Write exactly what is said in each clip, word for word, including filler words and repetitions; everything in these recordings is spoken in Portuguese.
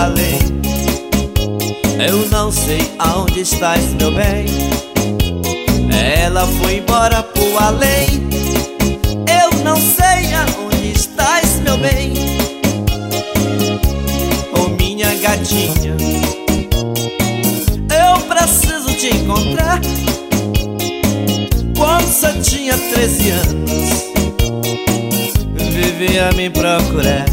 além. Eu não sei aonde estás, meu bem. Ela foi embora pro além. Eu não sei aonde estás, meu bem. Oh, minha gatinha, eu preciso te encontrar. Quando você tinha treze anos, vivia a me procurar.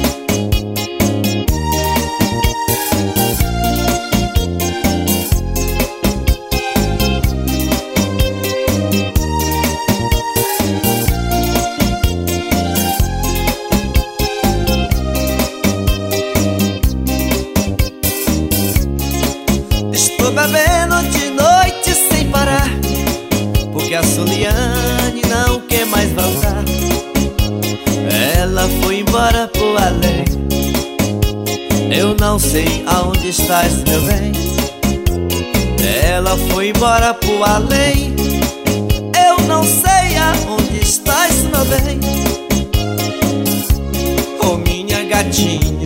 Estou bebendo de noite sem parar, porque a Soliane não quer mais voltar. Ela foi embora pro além. Eu não sei aonde estás, meu bem. Ela foi embora pro além. Eu não sei aonde estás, meu bem. Oh, minha gatinha,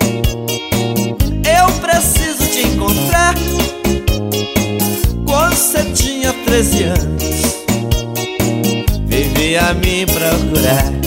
eu preciso te encontrar. Quando você tinha treze anos, vivia a me procurar.